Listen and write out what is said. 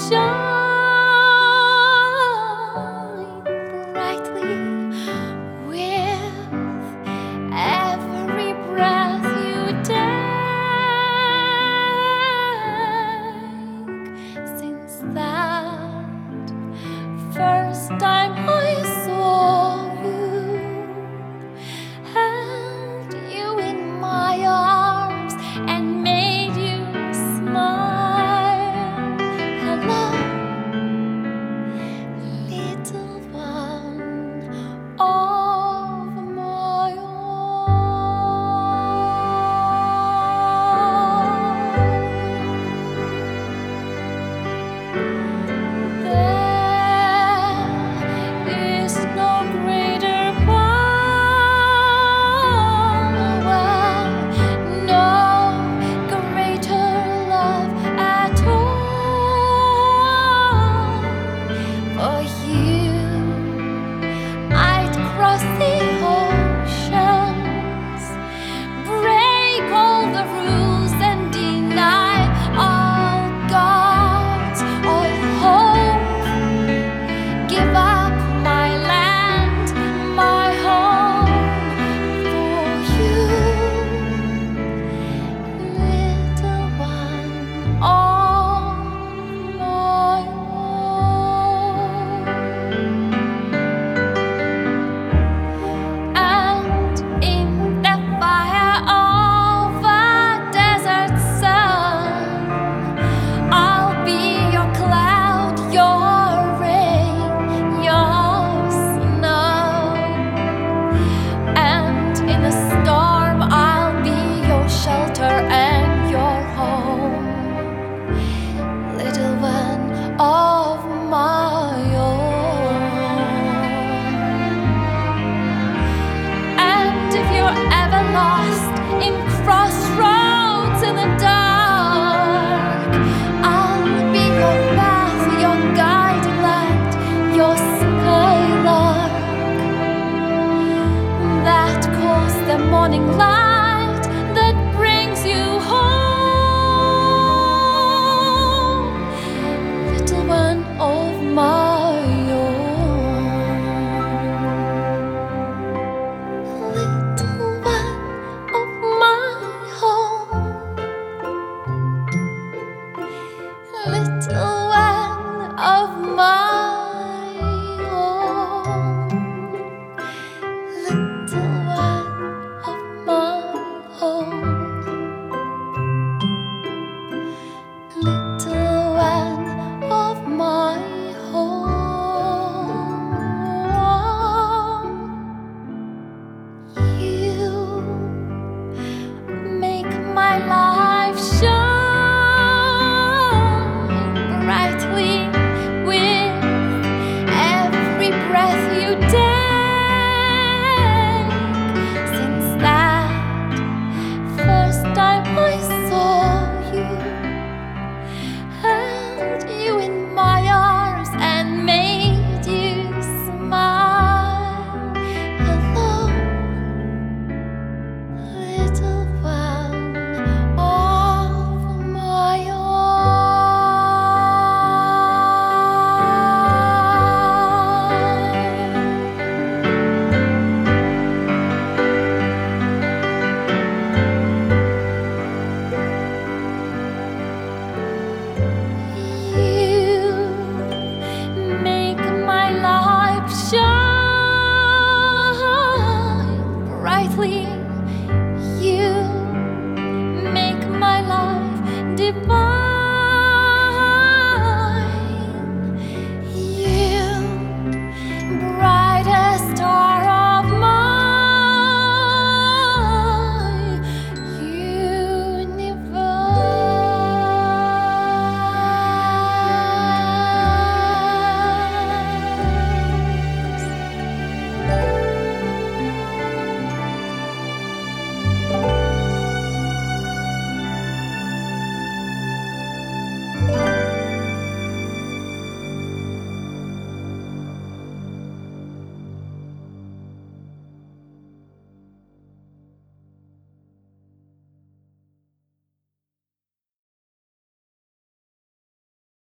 shine brightly with every breath you take. Since that first time I saw you, held you in my arms and made you smile. Hello, little one of my own. There is no greater power, no greater love at all. For you, I'd cross the oceans, break all the rules and deny all gods, all hope, give up my land, my home for you, little one of my own. And in the fire of a desert sun, I'll be your cloud, your rain, your snow. And in the storm, I'll be your shelter and your home, little one of my own. And if you're ever lost in crossroads in the dark, I'll be your path, your guiding light, your skylark that calls the morning light.